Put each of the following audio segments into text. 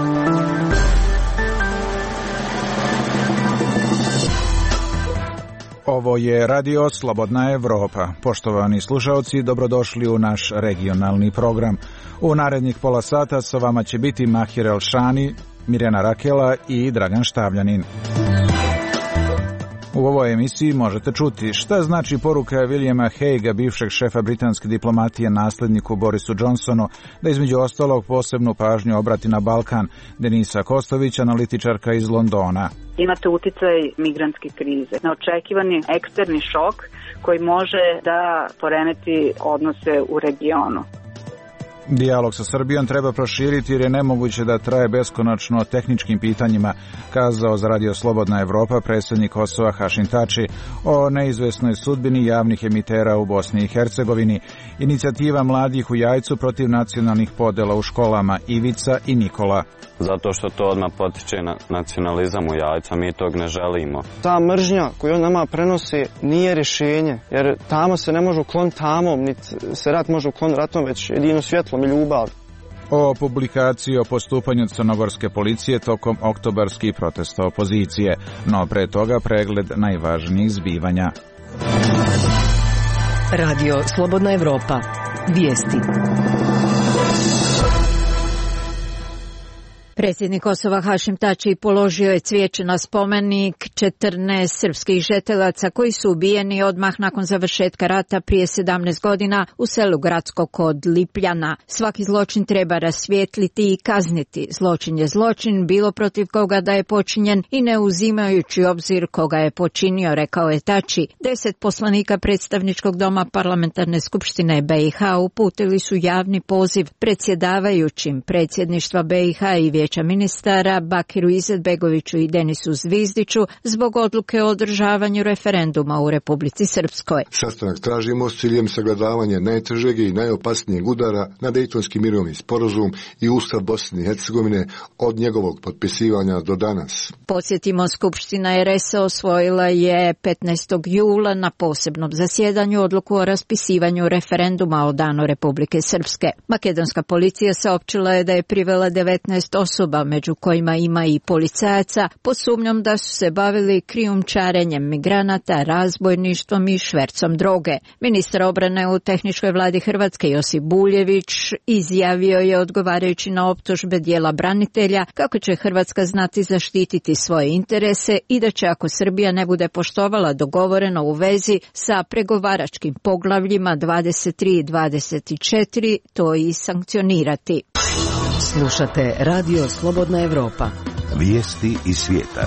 Ovo je Radio Slobodna Evropa. Poštovani slušaoci, dobrodošli u naš regionalni program. U narednih pola sata sa vama će biti Mahir Elšani, Mirjana Rakela i Dragan Štavljanin. U ovoj emisiji možete čuti šta znači poruka Williama Haguea, bivšeg šefa britanske diplomatije nasledniku Borisu Johnsonu, da između ostalog posebnu pažnju obrati na Balkan. Denisa Kostović, analitičarka iz Londona. Imate uticaj migrantske krize, neočekivani eksterni šok koji može da poremeti odnose u regionu. Dijalog sa Srbijom treba proširiti jer je nemoguće da traje beskonačno o tehničkim pitanjima, kazao za Radio Slobodna Evropa predsjednik Kosova Hašim Tači o neizvesnoj sudbini javnih emitera u Bosni i Hercegovini. Inicijativa mladih u Jajcu protiv nacionalnih podela u školama, Ivica i Nikola. Zato što to odmah potiče na nacionalizam u Jajcu, mi tog ne želimo. Ta mržnja koju on nama prenosi nije rješenje, jer tamo se ne može ukloniti tamom, niti se rat može ukloniti ratom, već jedino svjetlom i ljubav. O publikaciji o postupanju crnogorske policije tokom oktobarskih protesta opozicije, no pre toga pregled najvažnijih zbivanja. Radio Slobodna Evropa. Vijesti. Predsjednik Kosova Hašim Tači položio je cvijeće na spomenik 14 srpskih žetelaca koji su ubijeni odmah nakon završetka rata prije 17 godina u selu Gradsko kod Lipljana. Svaki zločin treba rasvijetliti i kazniti. Zločin je zločin, bilo protiv koga da je počinjen i ne uzimajući obzir koga je počinio, rekao je Tači. 10 poslanika predstavničkog doma parlamentarne skupštine BiH uputili su javni poziv predsjedavajućim predsjedništva BiH i Vijeća ministara Bakiru Izetbegoviću i Denisu Zvizdiću zbog odluke o održavanju referenduma u Republici Srpskoj. Sastanak tražimo s ciljem sagledavanja najtežeg i najopasnijeg udara na Dejtonski mirovni sporazum i Ustav Bosne i Hercegovine od njegovog potpisivanja do danas. Podsjetimo, Skupština RS osvojila je 15. jula na posebnom zasjedanju odluku o raspisivanju referenduma o danu Republike Srpske. Makedonska policija saopćila je da je privela 19 osoba, među kojima ima i policajaca, pod sumnjom da su se bavili krijumčarenjem migranata, razbojništvom i švercom droge. Ministar obrane u tehničkoj vladi Hrvatske Josip Buljević izjavio je, odgovarajući na optužbe dijela branitelja, kako će Hrvatska znati zaštititi svoje interese i da će, ako Srbija ne bude poštovala dogovoreno u vezi sa pregovaračkim poglavljima 23 i 24, to i sankcionirati. Slušate Radio Slobodna Evropa. Vijesti iz svijeta.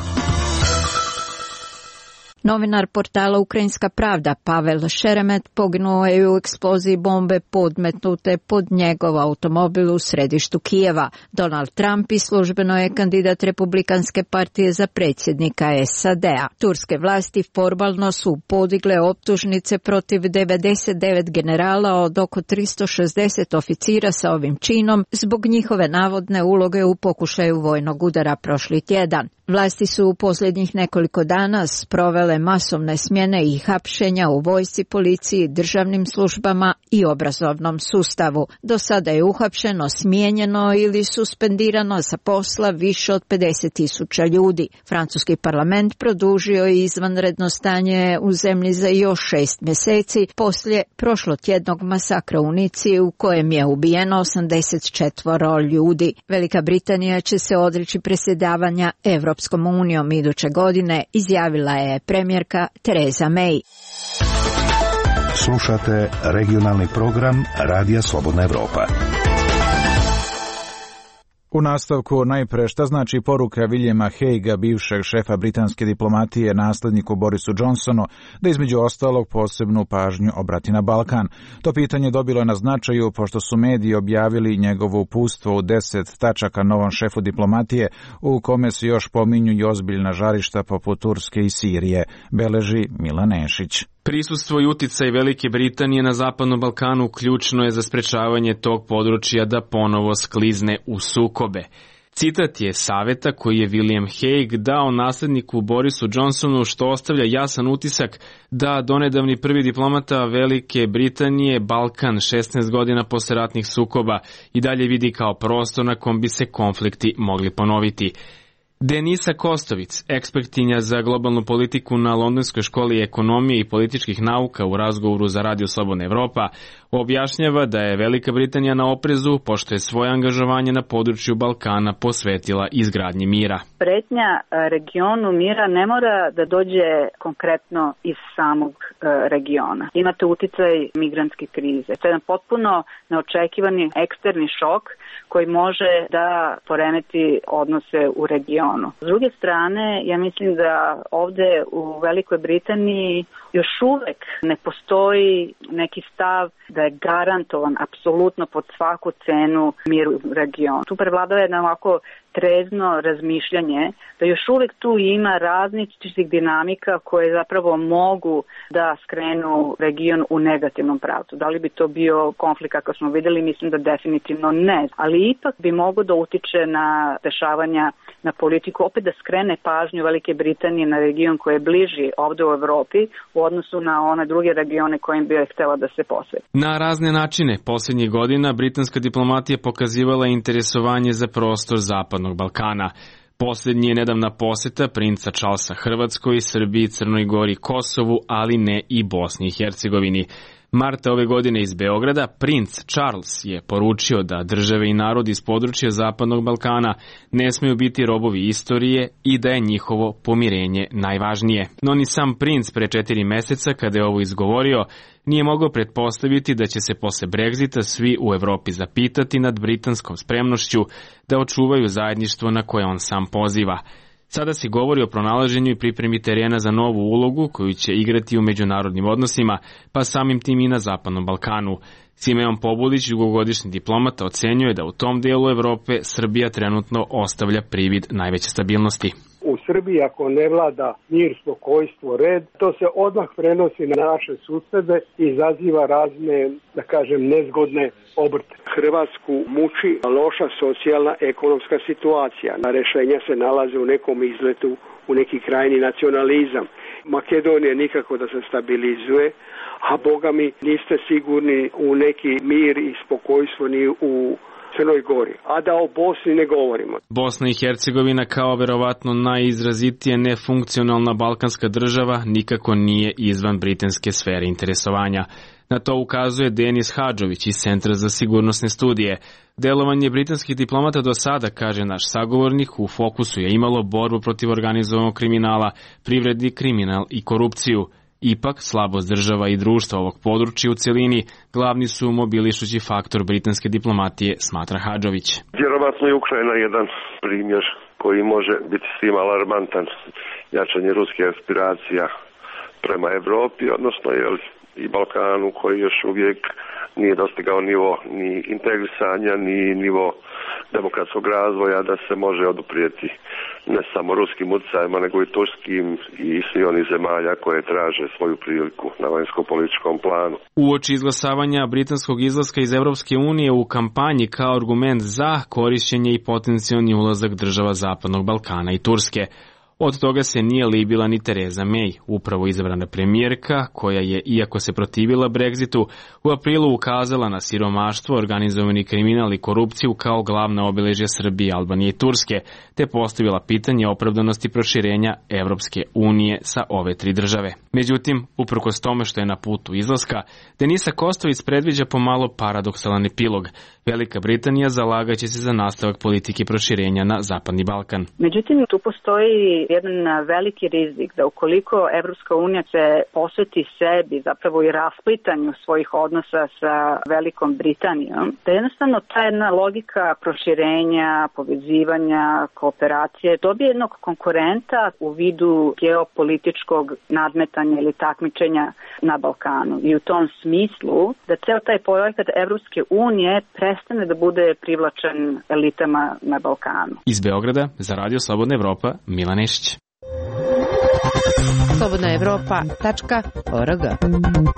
Novinar portala Ukrajinska pravda Pavel Šeremet poginuo je u eksploziji bombe podmetnute pod njegov automobil u središtu Kijeva. Donald Trump i službeno je kandidat Republikanske partije za predsjednika SAD-a. Turske vlasti formalno su podigle optužnice protiv 99 generala od oko 360 oficira sa ovim činom zbog njihove navodne uloge u pokušaju vojnog udara prošli tjedan. Vlasti su u posljednjih nekoliko dana sprovele masovne smjene i hapšenja u vojsci, policiji, državnim službama i obrazovnom sustavu. Do sada je uhapšeno, smijenjeno ili suspendirano sa posla više od 50.000 ljudi. Francuski parlament produžio je izvanredno stanje u zemlji za još 6 mjeseci poslije prošlotjednog masakra u Nici u kojem je ubijeno 84 ljudi. Velika Britanija će se odreći predsjedavanja Europskom unijom iduće godine, izjavila je premijerka Theresa May. Slušate regionalni program Radija Slobodna Evropa. U nastavku najpre šta znači poruka Williama Haguea, bivšeg šefa britanske diplomatije nasledniku Borisu Johnsonu, da između ostalog posebnu pažnju obrati na Balkan. To pitanje dobilo je na značaju pošto su mediji objavili njegovo uputstvo u 10 tačaka novom šefu diplomatije u kome se još pominju i ozbiljna žarišta poput Turske i Sirije, beleži Milan Nešić. Prisustvo i uticaj Velike Britanije na Zapadnom Balkanu ključno je za sprečavanje tog područja da ponovo sklizne u sukobe. Citat je saveta koji je William Hague dao nasledniku Borisu Johnsonu, što ostavlja jasan utisak da donedavni prvi diplomata Velike Britanije Balkan 16 godina posle ratnih sukoba i dalje vidi kao prostor na kom bi se konflikti mogli ponoviti. Denisa Kostovic, ekspertinja za globalnu politiku na Londonskoj školi ekonomije i političkih nauka, u razgovoru za Radio Slobodna Evropa, objašnjava da je Velika Britanija na oprezu pošto je svoje angažovanje na području Balkana posvetila izgradnji mira. Pretnja regionu mira ne mora da dođe konkretno iz samog regiona. Imate uticaj migrantske krize. To je jedan potpuno neočekivani eksterni šok koji može da poremeti odnose u regionu. S druge strane, ja mislim da ovde u Velikoj Britaniji još uvek ne postoji neki stav da je garantovan apsolutno pod svaku cenu mir u regionu. Tu prevladava jedna ovako trezno razmišljanje da još uvek tu ima različitih dinamika koje zapravo mogu da skrenu region u negativnom pravcu. Da li bi to bio konflikt kako smo videli? Mislim da definitivno ne. Ali ipak bi mogo da utiče na dešavanja na politiku, opet da skrene pažnju Velike Britanije na region koji je bliži ovde u Evropi u odnosu na one druge regione kojim bi htela da se posveti. Na razne načine poslednjih godina britanska diplomatija pokazivala interesovanje za prostor Zapadnog Balkana. Poslednji je nedavna poseta princa Charlesa Hrvatskoj, Srbiji, Crnoj Gori, Kosovu, ali ne i Bosni i Hercegovini. Marta ove godine iz Beograda princ Charles je poručio da države i narodi iz područja Zapadnog Balkana ne smeju biti robovi istorije i da je njihovo pomirenje najvažnije. No ni sam princ pre 4 meseca, kada je ovo izgovorio, nije mogao pretpostaviti da će se posle Brexita svi u Evropi zapitati nad britanskom spremnošću da očuvaju zajedništvo na koje on sam poziva. Sada se govori o pronalaženju i pripremi terena za novu ulogu koju će igrati u međunarodnim odnosima, pa samim tim i na Zapadnom Balkanu. Simeon Pobulić, dugogodišnji diplomata, ocenjuje da u tom delu Evrope Srbija trenutno ostavlja privid najveće stabilnosti. U Srbiji ako ne vlada mir, spokojstvo, red, to se odmah prenosi na naše susede i izaziva razne, da kažem, nezgodne obrte. Hrvatsku muči loša socijalna ekonomska situacija. Rešenja se nalaze u nekom izletu, u neki krajni nacionalizam. Makedonija nikako da se stabilizuje, a boga mi niste sigurni u neki mir i spokojstvo ni u Crnoj Gori, a da o Bosni ne govorimo. Bosna i Hercegovina kao verovatno najizrazitije nefunkcionalna balkanska država nikako nije izvan britanske sfere interesovanja. Na to ukazuje Denis Hadžović iz Centra za sigurnosne studije. Delovanje britanskih diplomata do sada, kaže naš sagovornik, u fokusu je imalo borbu protiv organizovanog kriminala, privredni kriminal i korupciju. Ipak, slabost država i društva ovog područja u celini glavni su mobilišući faktor britanske diplomatije, smatra Hadžović. Vjerovatno je Ukrajina jedan primjer koji može biti svima alarmantan, jačanje ruskih aspiracija prema Evropi, odnosno i Balkanu koji još uvijek nije dostigao nivo ni integrisanja, ni nivo demokratskog razvoja da se može oduprijeti ne samo ruskim utjecajima, nego i turskim i svih onih zemalja koje traže svoju priliku na vanjsko-političkom planu. Uoči izglasavanja britanskog izlaska iz Evropske unije u kampanji kao argument za korišćenje i potencijalni ulazak država Zapadnog Balkana i Turske. Od toga se nije libila ni Theresa May, upravo izabrana premijerka, koja je, iako se protivila Brexitu, u aprilu ukazala na siromaštvo, organizovani kriminal i korupciju kao glavna obeležja Srbije, Albanije i Turske, te postavila pitanje opravdanosti proširenja Evropske unije sa ove 3 države. Međutim, uprkos tome što je na putu izlaska, Denisa Kostović predviđa pomalo paradoksalan epilog. Velika Britanija zalagaće se za nastavak politike proširenja na Zapadni Balkan. Međutim, tu postoji jedan veliki rizik da ukoliko Evropska unija se posveti sebi, zapravo i rasplitanju svojih odnosa sa Velikom Britanijom, da jednostavno ta jedna logika proširenja, povezivanja, kooperacije dobije jednog konkurenta u vidu geopolitičkog nadmetanja ili takmičenja na Balkanu. I u tom smislu da ceo taj projekat Evropske unije prestane da bude privlačen elitama na Balkanu. Iz Beograda za Radio Slobodna Evropa, Milan Nešić. slobodnaevropa.org.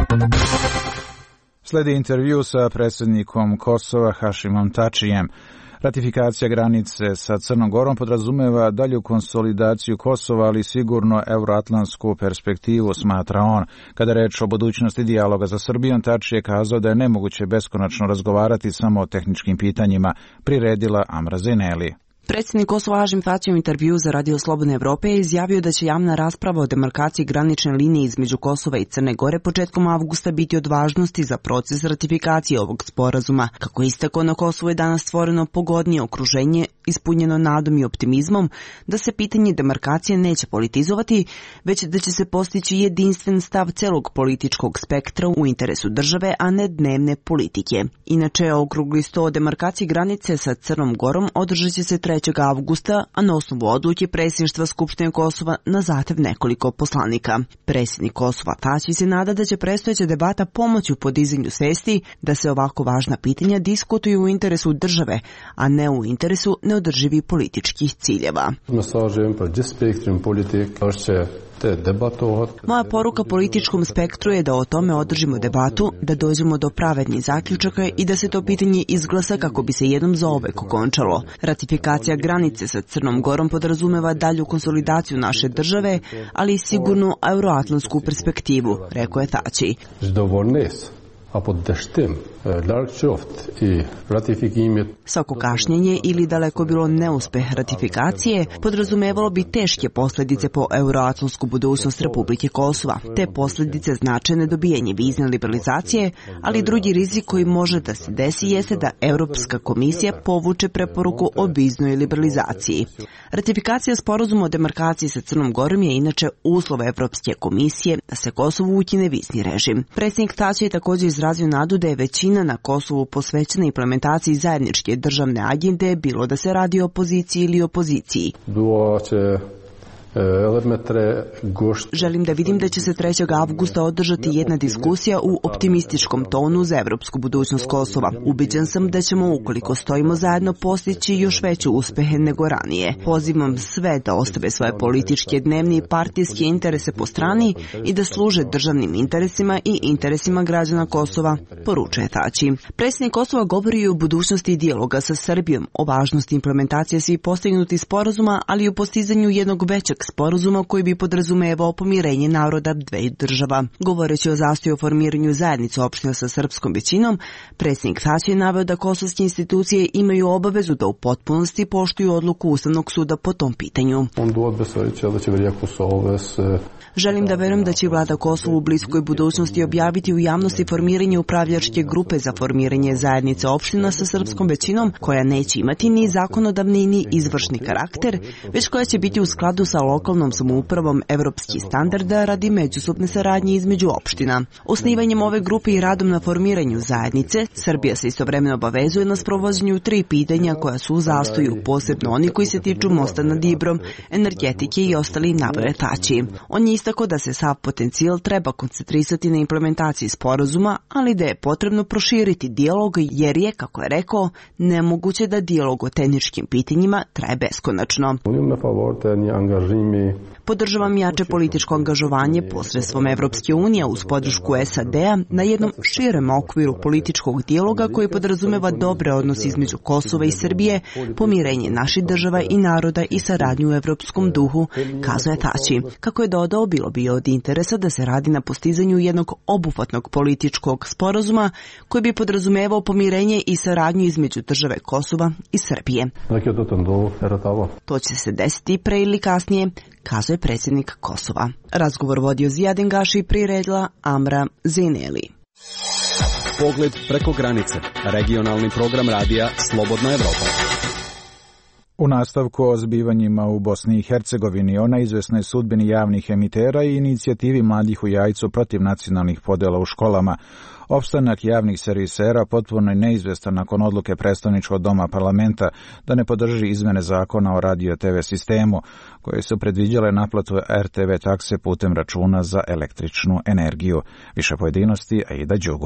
Sledi intervju sa predsjednikom Kosova Hašimom Tačijem. Ratifikacija granice sa Crnom Gorom podrazumeva dalju konsolidaciju Kosova, ali sigurno euroatlantsku perspektivu, smatra on. Kada reč o budućnosti dijaloga za Srbijom, Tači je kazao da je nemoguće beskonačno razgovarati samo o tehničkim pitanjima, priredila Amra Zeneli. Predsjednik Kosova Hašim Tači u intervju za Radio Slobodne Evrope je izjavio da će javna rasprava o demarkaciji granične linije između Kosova i Crne Gore početkom avgusta biti od važnosti za proces ratifikacije ovog sporazuma. Kako je istakao, na Kosovu je danas stvoreno pogodnije okruženje, ispunjeno nadom i optimizmom da se pitanje demarkacije neće politizovati, već da će se postići jedinstven stav celog političkog spektra u interesu države, a ne dnevne politike. Inače, okrugli sto o demarkaciji granice sa Crnom Gorom održat će se 3. avgusta, a na osnovu odluke predsjedništva Skupštine Kosova na zahtev nekoliko poslanika. Predsjednik Kosova Tači se nada da će predstojeća debata pomoći u podizanju svesti da se ovako važna pitanja diskutuju u interesu države, a ne u interesu neodrživih političkih ciljeva. Moja poruka političkom spektru je da o tome održimo debatu, da dođemo do pravednih zaključaka i da se to pitanje izglasa kako bi se jednom zauvek okončalo. Ratifikacija granice sa Crnom Gorom podrazumeva dalju konsolidaciju naše države, ali i sigurnu euroatlantsku perspektivu, rekao je Tači. Svako kašnjenje ili daleko bilo neuspeh ratifikacije podrazumevalo bi teške posljedice po euroatlantsku budućnost Republike Kosova. Te posljedice znače nedobijanje vizne liberalizacije, ali drugi rizik koji može da se desi jeste da Europska komisija povuče preporuku o viznoj liberalizaciji. Ratifikacija sporazuma o demarkaciji sa Crnom Gorom je inače uslov Europske komisije da se Kosovu ukine vizni režim. Predsjednik Tači je također izrazio nadu da je većina na Kosovu posvećena implementaciji zajedničke državne agende, bilo da se radi o opoziciji ili opoziciji. Želim da vidim da će se 3. avgusta održati jedna diskusija u optimističkom tonu za evropsku budućnost Kosova. Ubeđen sam da ćemo, ukoliko stojimo zajedno, postići još veće uspehe nego ranije. Pozivam sve da ostave svoje političke, dnevne i partijske interese po strani i da služe državnim interesima i interesima građana Kosova, poručuje Tači. Predsjednik Kosova govori i o budućnosti dijaloga sa Srbijom, o važnosti implementacije svih postignutih sporazuma, ali i o postizanju jednog većeg sporazuma koji bi podrazumevao pomirenje naroda dveju država. Govoreći o zastoju o formiranju zajednice opština sa srpskom većinom, predsjednik Tači je naveo da kosovske institucije imaju obavezu da u potpunosti poštuju odluku Ustavnog suda po tom pitanju. Želim da verujem da će vlada Kosova u bliskoj budućnosti objaviti u javnosti formiranje upravljačke grupe za formiranje zajednice opština sa srpskom većinom, koja neće imati ni zakonodavni ni izvršni karakter, već koja će biti u skladu sa lokalnom samoupravom evropskih standarda radi međusobne saradnje između opština. Osnivanjem ove grupe i radom na formiranju zajednice, Srbija se istovremeno obavezuje na sprovođenju 3 pitanja koja su u zastoju, posebno oni koji se tiču mosta nad Ibrom, energetike i ostali, naveo Tači. On je istakao da se sav potencijal treba koncentrisati na implementaciji sporazuma, ali da je potrebno proširiti dijalog jer je, kako je rekao, nemoguće da dijalog o tehničkim pitanjima traje beskonačno. Podržavam jače političko angažovanje posredstvom Evropske unije uz podršku SAD-a na jednom širem okviru političkog dijaloga koji podrazumeva dobre odnose između Kosova i Srbije, pomirenje naših država i naroda i saradnju u evropskom duhu, kazao je Tači. Kako je dodao, bilo bi od interesa da se radi na postizanju jednog obuhvatnog političkog sporazuma koji bi podrazumevao pomirenje i saradnju između države Kosova i Srbije. To će se desiti pre ili kasnije, kazuje predsjednik Kosova. Razgovor vodio Zijaden Gaši i priredila Amra Zeneli. Pogled preko granice. Regionalni program radija Slobodna Evropa. U nastavku o zbivanjima u Bosni i Hercegovini, o neizvesnoj sudbini javnih emitera i inicijativi mladih u Jajcu protiv nacionalnih podela u školama, opstanak javnih servisera potpuno je neizvestan nakon odluke predstavničkog doma parlamenta da ne podrži izmene zakona o radio-TV sistemu, koje su predviđale naplatu RTV takse putem računa za električnu energiju. Više pojedinosti, Aida Đugom.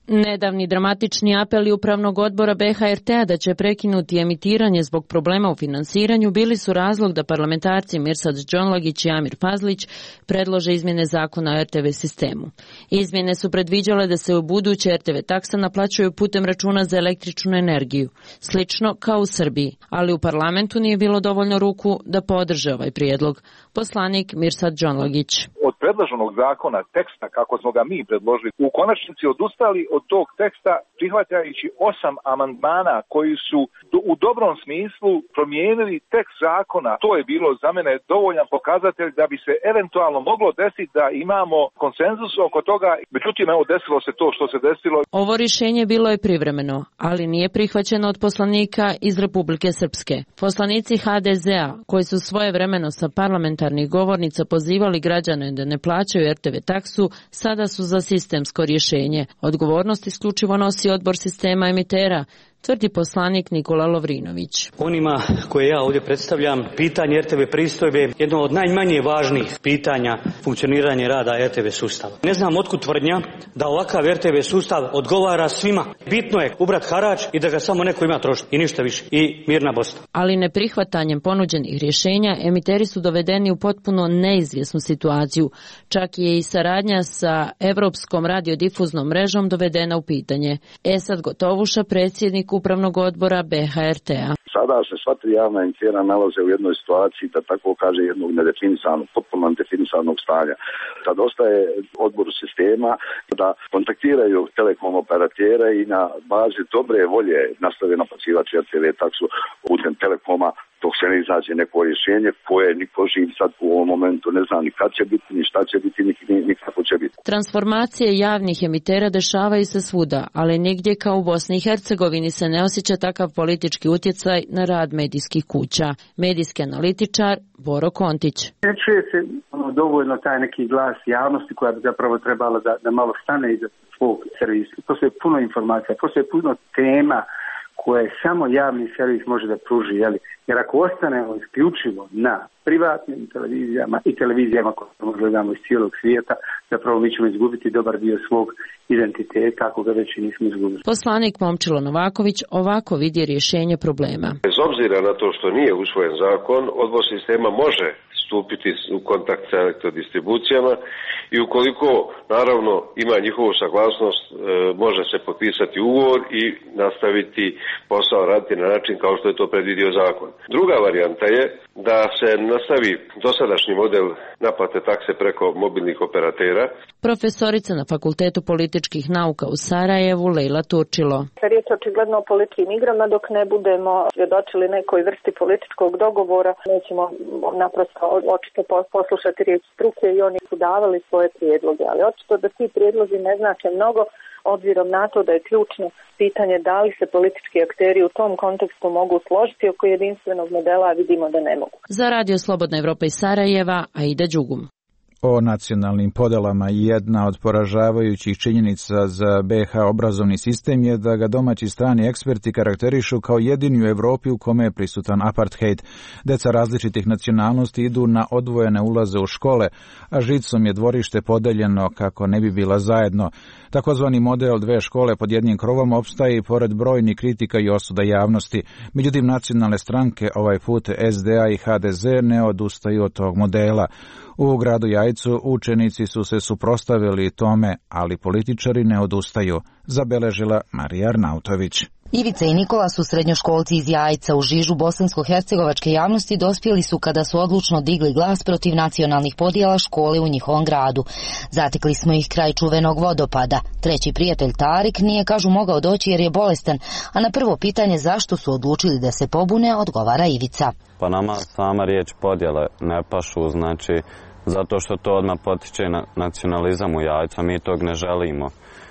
Nedavni dramatični apeli Upravnog odbora BHRT-a da će prekinuti emitiranje zbog problema u finansiranju bili su razlog da parlamentarci Mirsad Džonlagić i Amir Fazlić predlože izmjene zakona o RTV sistemu. Izmjene su predviđale da se u buduće RTV taksa naplaćuju putem računa za električnu energiju, slično kao u Srbiji, ali u parlamentu nije bilo dovoljno ruku da podrže ovaj prijedlog. Poslanik Mirsad Džonlagić. Od predloženog zakona, teksta kako smo ga mi predložili, u konačnici odustali od tog teksta prihvatajući 8 amandmana koji su u dobrom smislu promijenili tekst zakona. To je bilo za mene dovoljan pokazatelj da bi se eventualno moglo desiti da imamo konsenzus oko toga. Međutim, evo, desilo se to što se desilo. Ovo rješenje bilo je privremeno, ali nije prihvaćeno od poslanika iz Republike Srpske. Poslanici HDZ-a, koji su svojevremeno sa parlamentarnih govornica pozivali građane da ne plaćaju RTV taksu, sada su za sistemsko rješenje. Odgovornost isključivo nosi odbor sistema emitera, tvrdi poslanik Nikola Lovrinović. Onima koje ja ovdje predstavljam, pitanje RTV pristojbe je jedno od najmanje važnijih pitanja funkcioniranja rada RTV sustava. Ne znam otkud tvrdnja da ovakav RTV sustav odgovara svima. Bitno je ubrati harač i da ga samo neko ima trošiti i ništa više. I mirna Bosna. Ali neprihvatanjem ponuđenih rješenja emiteri su dovedeni u potpuno neizvjesnu situaciju. Čak je i saradnja sa Evropskom radiodifuznom mrežom dovedena u pitanje. Esad Gotovuša, predsjednik Upravnog odbora BHRT-a. Sada se sva tri javna emitera nalaze u jednoj situaciji, da tako kaže, jednog nedefinisanog, potpuno nedefinisanog stanja. Tad ostaje odboru sistema da kontaktiraju telekom operatere i na bazi dobre volje nastave naplaćivati RTV taksu putem telekoma, dok se ne izađe neko rješenje koje niko živ sad u ovom momentu ne zna ni kad će biti, ni šta će biti, ni kako će biti. Transformacije javnih emitera dešavaju se svuda, ali nigdje kao u Bosni i Hercegovini se ne osjeća takav politički utjecaj na rad medijskih kuća. Medijski analitičar Boro Kontić. Ne čuje se dovoljno taj neki glas javnosti koja bi zapravo trebala da malo stane iza svog servisa. Postoje puno informacija, postoje puno tema koje samo javni servis može da pruži, jer ako ostanemo isključivo na privatnim televizijama i televizijama koje gledamo iz cijelog svijeta, zapravo mi ćemo izgubiti dobar dio svog identiteta ako ga već i nismo izgubili. Poslanik Momčilo Novaković ovako vidi rješenje problema. Bez obzira na to što nije usvojen zakon, odbor sistema može stupiti u kontakt sa elektrodistribucijama i ukoliko naravno ima njihovu saglasnost može se potpisati ugovor i nastaviti posao raditi na način kao što je to predvidio zakon. Druga varijanta je da se nastavi dosadašnji model naplate takse preko mobilnih operatera. Profesorica na Fakultetu političkih nauka u Sarajevu Lejla Turčilo. Riječ je očigledno o političkim igrama, dok ne budemo svjedočili nekoj vrsti političkog dogovora, nećemo naprosto očito poslušati riječ struke i oni su davali svoje prijedloge, ali očito da ti prijedlozi ne znače mnogo, obzirom na to da je ključno pitanje da li se politički akteri u tom kontekstu mogu složiti oko jedinstvenog modela, a vidimo da ne mogu. Za Radio Slobodna Evropa iz Sarajeva, Aida Đugum. O nacionalnim podelama jedna od poražavajućih činjenica za BiH obrazovni sistem je da ga domaći strani eksperti karakterišu kao jedini u Europi u kome je prisutan apartheid. Deca različitih nacionalnosti idu na odvojene ulaze u škole, a žicom je dvorište podeljeno kako ne bi bila zajedno. Takozvani model dve škole pod jednim krovom opstaje i pored brojnih kritika i osuda javnosti. Međutim, nacionalne stranke, ovaj put SDA i HDZ, ne odustaju od tog modela. U gradu Jajcu učenici su se suprotstavili tome, ali političari ne odustaju, zabeležila Marija Arnautović. Ivica i Nikola su srednjoškolci iz Jajca. U žižu bosansko-hercegovačke javnosti dospjeli su kada su odlučno digli glas protiv nacionalnih podjela škole u njihovom gradu. Zatekli smo ih kraj čuvenog vodopada. Treći prijatelj Tarik nije, kažu, mogao doći jer je bolestan, a na prvo pitanje zašto su odlučili da se pobune odgovara Ivica. Pa nama sama riječ podjele ne pašu, znači zato što to odmah potiče nacionalizam u Jajcu, mi tog ne želimo.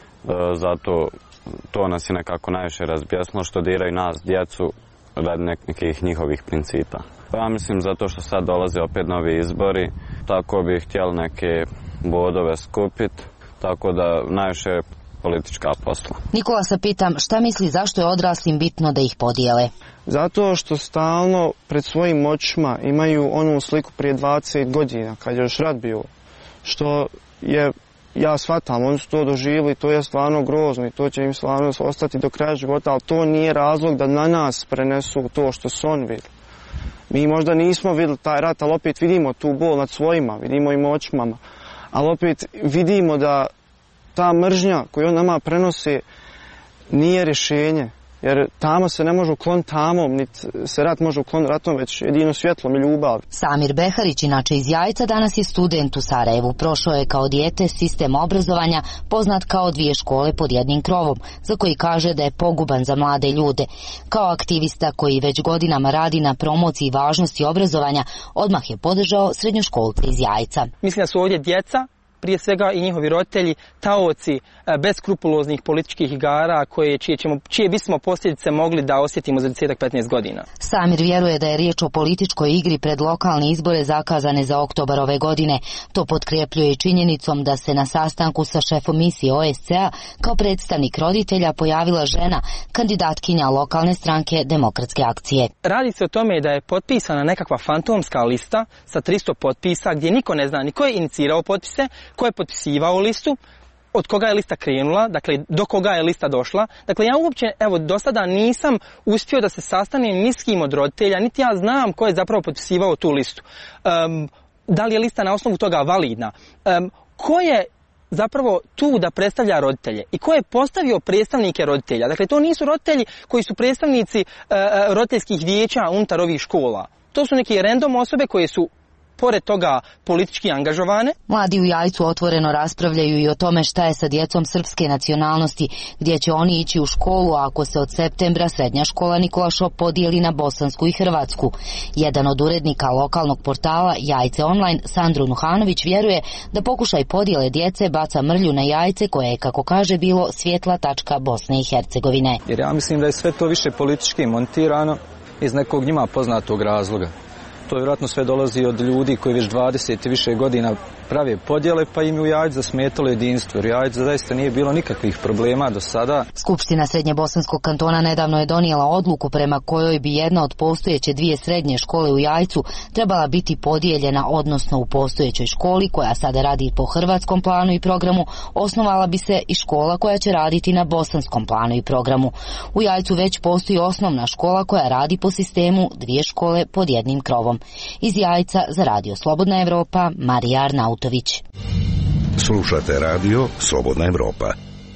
Zato to nas je nekako najviše razbjesno što diraju nas, djecu, radi nekih njihovih principa. Pa ja mislim zato što sad dolaze opet novi izbori, tako bi htjeli neke bodove skupiti, tako da najviše politička posla. Nikola se pitam šta misli zašto je odraslim bitno da ih podijele. Zato što stalno pred svojim očima imaju onu sliku prije 20 godina kad je još rat bio, što je Ja shvatam, oni su to doživjeli, to je stvarno grozno i to će im stvarno ostati do kraja života, ali to nije razlog da na nas prenesu to što su oni vidjeli. Mi možda nismo vidjeli taj rat, ali opet vidimo tu bol nad svojima, vidimo im očima, ali opet vidimo da ta mržnja koju on nama prenose nije rješenje. Jer tamo se ne može ukloniti tamom, niti se rat može ukloniti ratom, već jedino svjetlom i ljubav. Samir Beharić, inače iz Jajca, danas je student u Sarajevu. Prošao je kao dijete sistem obrazovanja poznat kao 2 škole pod jednim krovom, za koji kaže da je poguban za mlade ljude. Kao aktivista koji već godinama radi na promociji važnosti obrazovanja, odmah je podržao srednjoškolce iz Jajca. Mislim da su ovdje djeca, prije svega i njihovi roditelji, taoci beskrupuloznih političkih igara čije bismo posljedice mogli da osjetimo za 10-15 godina. Samir vjeruje da je riječ o političkoj igri pred lokalne izbore zakazane za oktobar ove godine. To potkrepljuje činjenicom da se na sastanku sa šefom misije OSCE-a kao predstavnik roditelja pojavila žena, kandidatkinja lokalne stranke Demokratske akcije. Radi se o tome da je potpisana nekakva fantomska lista sa 300 potpisa gdje niko ne zna ni ko je inicirao potpise, ko je potpisivao listu, od koga je lista krenula, dakle do koga je lista došla. Dakle, ja uopće, do sada nisam uspio da se sastanem ni s kim od roditelja, niti ja znam ko je zapravo potpisivao tu listu. Da li je lista na osnovu toga validna? Ko je zapravo tu da predstavlja roditelje i ko je postavio predstavnike roditelja? Dakle, to nisu roditelji koji su predstavnici roditeljskih vijeća unutar ovih škola. To su neke random osobe koje su pored toga politički angažovane. Mladi u Jajcu otvoreno raspravljaju i o tome šta je sa djecom srpske nacionalnosti, gdje će oni ići u školu ako se od septembra srednja škola Nikola Šop podijeli na bosansku i hrvatsku. Jedan od urednika lokalnog portala Jajce online, Sandro Nuhanović, vjeruje da pokušaj podjele djece baca mrlju na Jajce koje je, kako kaže, bilo svjetla tačka Bosne i Hercegovine. Jer ja mislim da je sve to više politički montirano iz nekog njima poznatog razloga. To vjerojatno sve dolazi od ljudi koji već 20 i više godina prave podjele, pa im u Jajcu zasmetalo jedinstvo. Jer Jajcu zaista nije bilo nikakvih problema do sada. Skupština Srednjebosanskog kantona nedavno je donijela odluku prema kojoj bi jedna od postojeće 2 srednje škole u Jajcu trebala biti podijeljena, odnosno u postojećoj školi koja sada radi po hrvatskom planu i programu, osnovala bi se i škola koja će raditi na bosanskom planu i programu. U Jajcu već postoji osnovna škola koja radi po sistemu 2 škole pod jednim krovom. Iz Jajca za Radio Slobodna Evropa, Marija Arnautović. Slušate Radio Slobodna Evropa.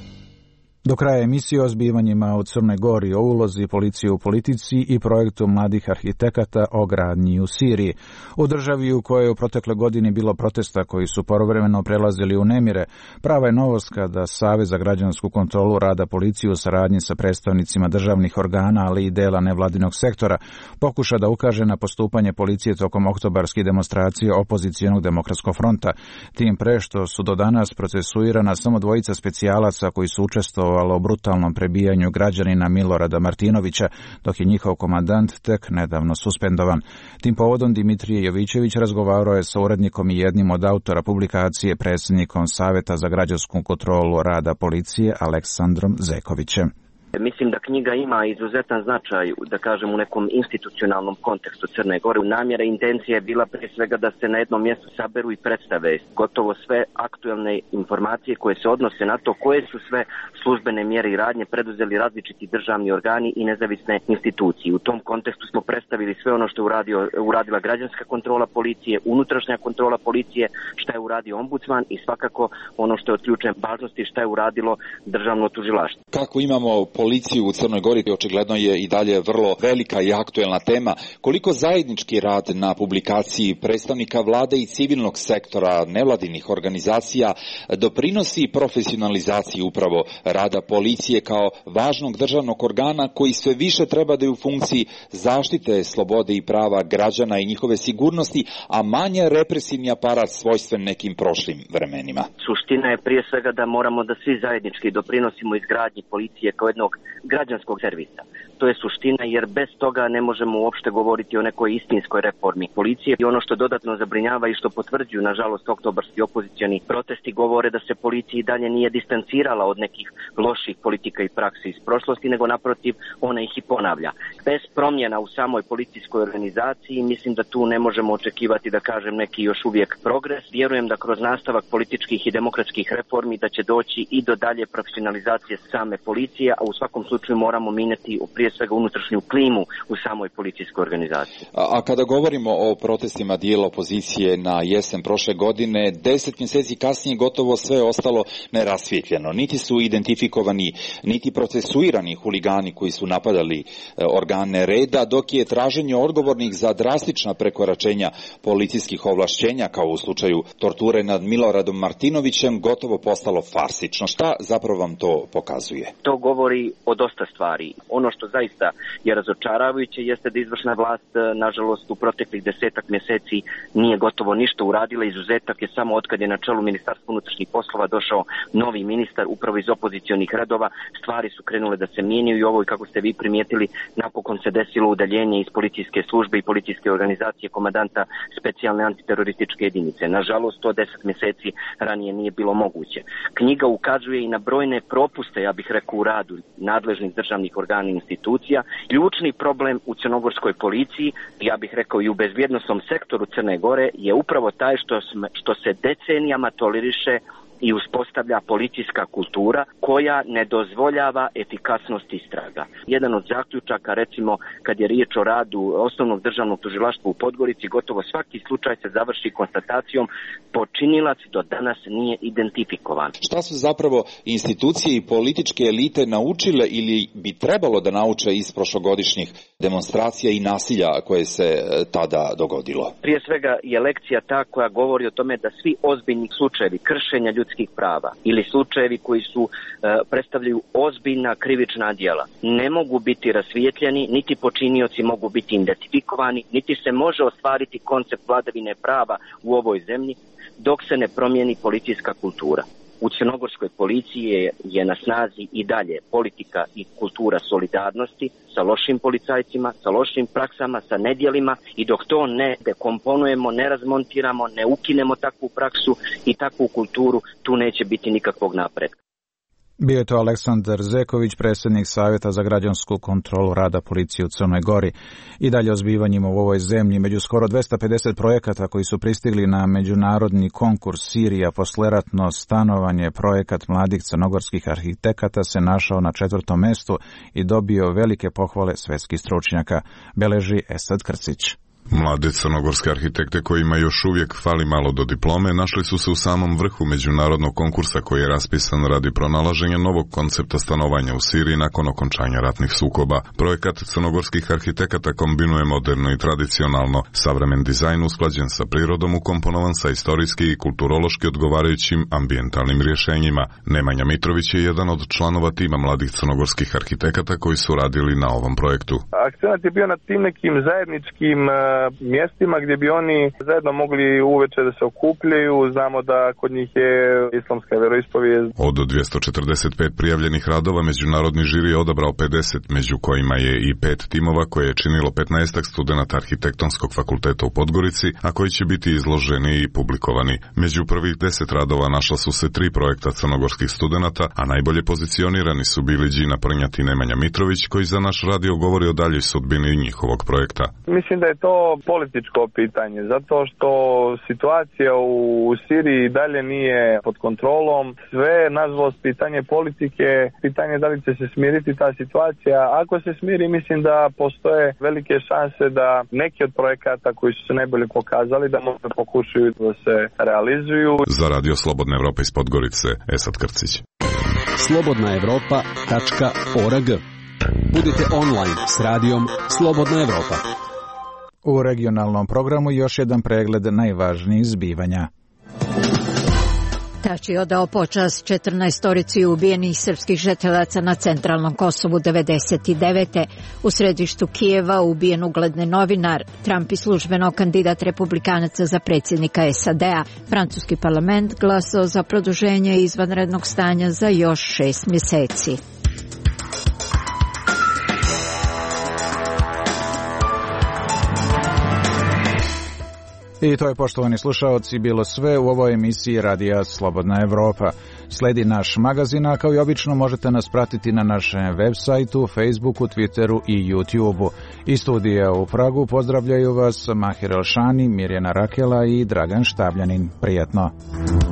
Do kraja emisije o zbivanjima u Crnoj Gori, o ulozi policije u politici i projektu mladih arhitekata o gradnji u Siriji. U državi u kojoj u protekle godine bilo protesta koji su povremeno prelazili u nemire, prava je novost kada Savez za građansku kontrolu rada policije u saradnji sa predstavnicima državnih organa, ali i dela nevladinog sektora, pokuša da ukaže na postupanje policije tokom oktobarskih demonstracija opozicijonog demokratskog fronta, tim pre što su do danas procesuirana samo 2 specijalaca koji su učestvovali o brutalnom prebijanju građanina Milorada Martinovića, dok je njihov komandant tek nedavno suspendovan. Tim povodom Dimitrije Jovićević razgovarao je sa urednikom i jednim od autora publikacije, predsjednikom Saveta za građansku kontrolu rada policije, Aleksandrom Zekovićem. Mislim da knjiga ima izuzetan značaj, da kažem, u nekom institucionalnom kontekstu Crne Gore. Namjera i intencija je bila prije svega da se na jednom mjestu saberu i predstave gotovo sve aktuelne informacije koje se odnose na to koje su sve službene mjere i radnje preduzeli različiti državni organi i nezavisne institucije. U tom kontekstu smo predstavili sve ono što je uradila građanska kontrola policije, unutrašnja kontrola policije, šta je uradio ombudsman i svakako ono što je od ključne važnosti šta je uradilo državno tužilaštvo. Kako imamo policiju u Crnoj Gori, očigledno je i dalje vrlo velika i aktuelna tema. Koliko zajednički rad na publikaciji predstavnika vlade i civilnog sektora nevladinih organizacija doprinosi profesionalizaciji upravo rada policije kao važnog državnog organa koji sve više treba da je u funkciji zaštite slobode i prava građana i njihove sigurnosti, a manje represivni aparat svojstven nekim prošlim vremenima? Suština je prije svega da moramo da svi zajednički doprinosimo izgradnji policije kao jednog građanskog servisa. To je suština, jer bez toga ne možemo uopšte govoriti o nekoj istinskoj reformi policije. I ono što dodatno zabrinjava i što potvrđuju, nažalost, oktobarski opozicioni protesti govore da se policija i dalje nije distancirala od nekih loših politika i praksi iz prošlosti, nego naprotiv ona ih i ponavlja. Bez promjena u samoj policijskoj organizaciji mislim da tu ne možemo očekivati, da kažem, neki još uvijek progres. Vjerujem da kroz nastavak političkih i demokratskih reformi da će doći i do dalje profesionalizacije same policije, a u svakom slučaju moramo mijenjati prije svega unutrašnju klimu u samoj policijskoj organizaciji. A kada govorimo o protestima dijela opozicije na jesen prošle godine, 10 mjeseci kasnije gotovo sve ostalo nerasvjetljeno. Niti su identifikovani, niti procesuirani huligani koji su napadali organe reda, dok je traženje odgovornih za drastična prekoračenja policijskih ovlašćenja, kao u slučaju torture nad Miloradom Martinovićem, gotovo postalo farsično. Šta zapravo vam to pokazuje? To govori o dosta stvari. Ono što zaista je razočaravajuće jeste da izvršna vlast, nažalost, u proteklih 10 mjeseci nije gotovo ništa uradila. Izuzetak je samo otkad je na čelu Ministarstva unutrašnjih poslova došao novi ministar upravo iz opozicionih redova. Stvari su krenule da se mijenjaju i ovo, kako ste vi primijetili, napokon se desilo udaljenje iz policijske službe i policijske organizacije komandanta specijalne antiterorističke jedinice. Nažalost, to 10 mjeseci ranije nije bilo moguće. Knjiga ukazuje i na brojne propuste, ja bih rekao, u radu nadležnih državnih organa i institucija. Ključni problem u crnogorskoj policiji, ja bih rekao i u bezbjednosnom sektoru Crne Gore, je upravo taj što se decenijama toleriše i uspostavlja policijska kultura koja ne dozvoljava efikasnost istraga. Jedan od zaključaka, recimo, kad je riječ o radu osnovnog državnog tužilaštva u Podgorici, gotovo svaki slučaj se završi konstatacijom počinilac do danas nije identifikovan. Šta su zapravo institucije i političke elite naučile ili bi trebalo da nauče iz prošlogodišnjih demonstracija i nasilja koje se tada dogodilo? Prije svega je lekcija ta koja govori o tome da svi ozbiljni slučajevi kršenja ljudskih prava ili slučajevi koji su predstavljaju ozbiljna krivična djela ne mogu biti rasvijetljeni, niti počinioci mogu biti identifikovani, niti se može ostvariti koncept vladavine prava u ovoj zemlji dok se ne promijeni policijska kultura. U crnogorskoj policiji je na snazi i dalje politika i kultura solidarnosti sa lošim policajcima, sa lošim praksama, sa nedjelima, i dok to ne dekomponujemo, ne razmontiramo, ne ukinemo takvu praksu i takvu kulturu, tu neće biti nikakvog napretka. Bio je to Aleksandar Zeković, predsjednik Savjeta za građansku kontrolu rada policije u Crnoj Gori. I dalje o zbivanjima u ovoj zemlji. Među skoro 250 projekata koji su pristigli na međunarodni konkurs Sirija posleratno stanovanje, projekat mladih crnogorskih arhitekata se našao na 4. mjestu i dobio velike pohvale svjetskih stručnjaka, beleži Esad Krcić. Mlade crnogorske arhitekte kojima još uvijek fali malo do diplome našli su se u samom vrhu međunarodnog konkursa koji je raspisan radi pronalaženja novog koncepta stanovanja u Siriji nakon okončanja ratnih sukoba. Projekat crnogorskih arhitekata kombinuje moderno i tradicionalno savremen dizajn usklađen sa prirodom, ukomponovan sa istorijski i kulturološki odgovarajućim ambijentalnim rješenjima. Nemanja Mitrović je jedan od članova tima mladih crnogorskih arhitekata koji su radili na ovom projektu. Akcenat je bio na tim nekim zajedničkim mjestima gdje bi oni zajedno mogli uveče da se okupljaju. Znamo da kod njih je islamska vjeroispovijest. Od 245 prijavljenih radova međunarodni žiri je odabrao 50, među kojima je i 5 timova koje je činilo 15 studenata arhitektonskog fakulteta u Podgorici, a koji će biti izloženi i publikovani. Među prvih 10 radova našla su se 3 projekta crnogorskih studenata, a najbolje pozicionirani su bili Đina Prnjat i Nemanja Mitrović, koji za naš radio govori o daljoj sudbini njihovog projekta. Mislim da je to političko pitanje, zato što situacija u Siriji dalje nije pod kontrolom. Sve, nažalost, pitanje politike, pitanje da li će se smiriti ta situacija. Ako se smiri, mislim da postoje velike šanse da neki od projekata koji su se najbolje pokazali da možda pokušaju da se realizuju. Za Radio Slobodna Evropa iz Podgorice, Esad Krcić. slobodnaevropa.org. Budite online s radijom Slobodna Evropa. U regionalnom programu još jedan pregled najvažnijih zbivanja. Tači odao počast 14 ubijenih srpskih žetelaca na centralnom Kosovu 99. U središtu Kijeva ubijen ugledni novinar, Trump i službeno kandidat republikanaca za predsjednika SAD-a. Francuski parlament glasao za produženje izvanrednog stanja za još 6 mjeseci. I to je, poštovani slušaoci, bilo sve u ovoj emisiji Radija Slobodna Evropa. Sledi naš magazin, a kao i obično možete nas pratiti na našem web sajtu, Facebooku, Twitteru i YouTubeu. Iz studija u Pragu pozdravljaju vas Mahir Elšani, Mirjana Rakela i Dragan Štabljanin. Prijetno!